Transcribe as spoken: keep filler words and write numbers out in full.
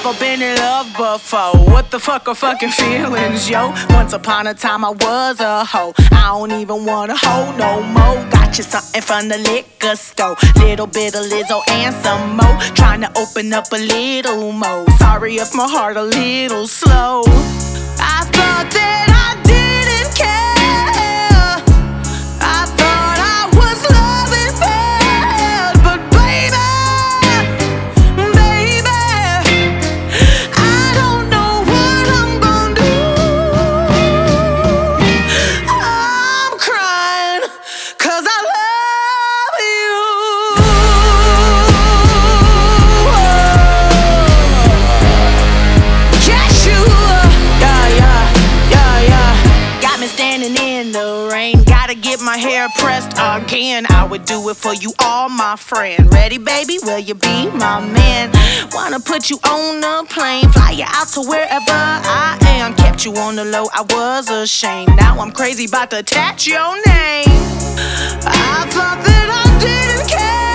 never been in love before. What the fuck are fucking feelings, yo? Once upon a time I was a hoe. I don't even want a hoe no more. Got you something from the liquor store. Little bit of Lizzo and some more. Trying to open up a little more. Sorry if my heart a little slow. I thought that I didn't care. I thought I was loving bad. But baby, baby, I don't know what I'm gonna do. I'm crying 'cause I love you. Yes, you. Yeah, yeah, yeah, yeah. Got me standing in the rain. Gotta get my hair pressed again. I would do it for you, all my friend. Ready, baby? Will you be my man? Wanna put you on a plane, fly you out to wherever I am. Kept you on the low, I was ashamed. Now I'm crazy about to attach your name. I thought that I didn't care.